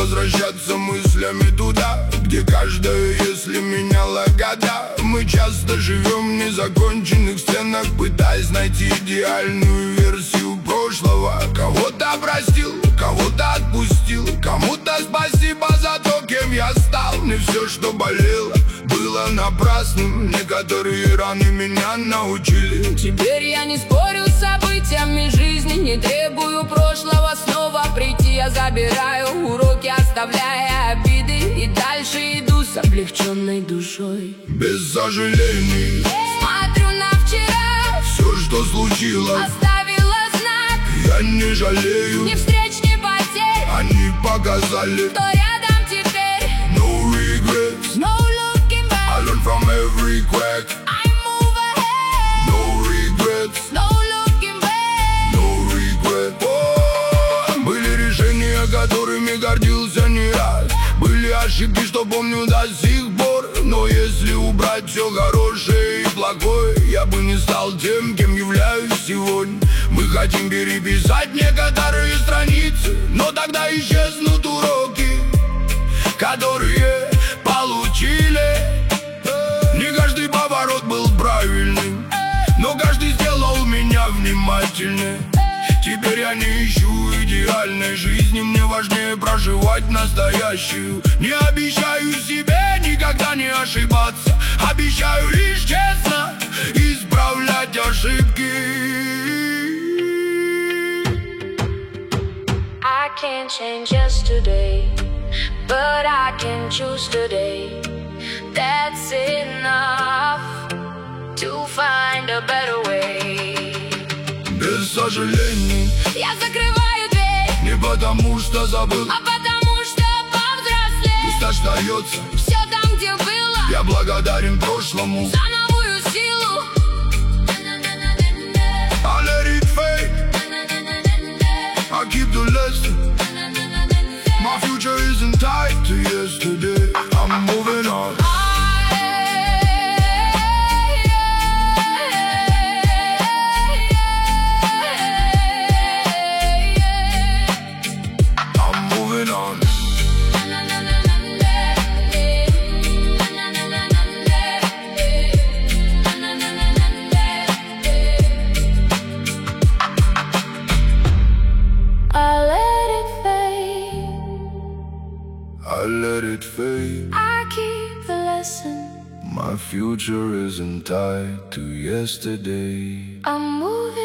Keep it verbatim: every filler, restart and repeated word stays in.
возвращаться мыслями туда, где каждая, если меняла года. Мы часто живем в незаконченных сценах, пытаясь найти идеальную версию прошлого. Кого-то простил, кого-то отпустил, кому-то спасибо за то, кем я стал. Не все, что болело, было напрасным. Некоторые раны меня научили. Теперь я не спорю с событиями жизни, не требую прошлого снова прийти. Я забираю уроки, оставляя обиды, и дальше иду с облегченной душой. Без сожалений Смотрю на вчера, все, что случилось, оставила знак. я не жалею. Ни встреч, ни потерь, Они показали кто рядом теперь. no regrets. No looking I back, learn from every crack. I move ahead. No regrets, No looking back. no regrets. О, были решения, которыми гордился не раз. Были ошибки, что помню до сих пор. Но если убрать все хорошее и плохое, я бы не стал тем, кем являюсь сегодня. Мы хотим переписать некоторые страницы, но тогда исчезнут уроки, которые получили. Не каждый поворот был правильным, но каждый сделал меня внимательнее. Теперь я не ищу идеальной жизни, мне важнее проживать настоящую. Не обещаю себе никогда не ошибаться, обещаю лишь честно исправлять ошибки. I can't change yesterday, but I can choose today. That's enough to find a better way. Без сожалений, Я закрываю дверь, не потому что забыл, а потому что повзрослел. пусть остается, Все там, где было, я благодарен прошлому. за новую силу. I let it fade, I keep the lesson. My future isn't tied to yesterday. I'm moving on. I'm moving on. I let it fade, I let it fade. I keep the lesson. My future isn't tied to yesterday. I'm moving